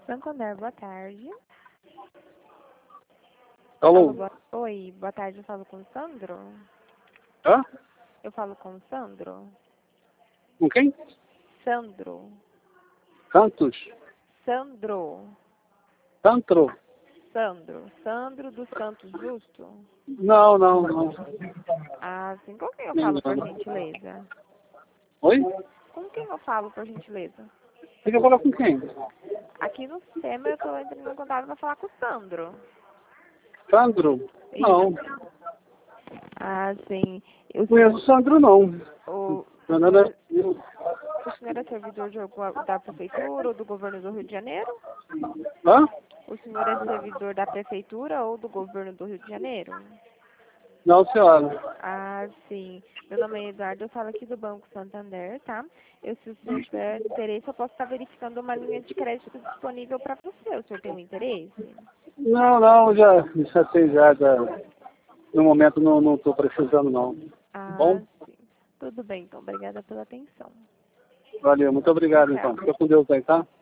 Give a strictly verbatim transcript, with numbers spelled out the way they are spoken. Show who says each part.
Speaker 1: Santander, boa tarde.
Speaker 2: Alô?
Speaker 1: Alô, boa... Oi, boa tarde, eu falo com o Sandro?
Speaker 2: Hã?
Speaker 1: Eu falo com o Sandro?
Speaker 2: Com quem?
Speaker 1: Sandro.
Speaker 2: Santos?
Speaker 1: Sandro.
Speaker 2: Santro?
Speaker 1: Sandro. Sandro dos Santos Justo?
Speaker 2: Não, não, não.
Speaker 1: Ah, sim. Com quem eu
Speaker 2: Não,
Speaker 1: falo, por
Speaker 2: não.
Speaker 1: gentileza?
Speaker 2: Oi?
Speaker 1: Com quem eu falo, por gentileza?
Speaker 2: Você quer falar com quem?
Speaker 1: Aqui no sistema eu estou entrando em contato para falar com o Sandro.
Speaker 2: Sandro? Não.
Speaker 1: Isso. Ah, sim. Eu,
Speaker 2: Não conheço o Sandro, não.
Speaker 1: o, o,
Speaker 2: Meu nome
Speaker 1: senhor,
Speaker 2: é...
Speaker 1: o senhor é servidor de alguma, da prefeitura ou do governo do Rio de Janeiro?
Speaker 2: Hã?
Speaker 1: O senhor é servidor da prefeitura ou do governo do Rio de Janeiro?
Speaker 2: Não, senhora.
Speaker 1: Ah, sim. Meu nome é Eduardo, eu falo aqui do Banco Santander, tá? Eu, se o senhor tiver interesse, eu posso estar verificando uma linha de crédito disponível para você. O senhor tem um interesse?
Speaker 2: Não, não, já me chatei já. já. No momento não não estou precisando, não.
Speaker 1: Ah,
Speaker 2: Bom?
Speaker 1: sim. Tudo bem, então. Obrigada pela atenção.
Speaker 2: Valeu, muito obrigado, então.
Speaker 1: Tchau.
Speaker 2: Fica com Deus aí, tá?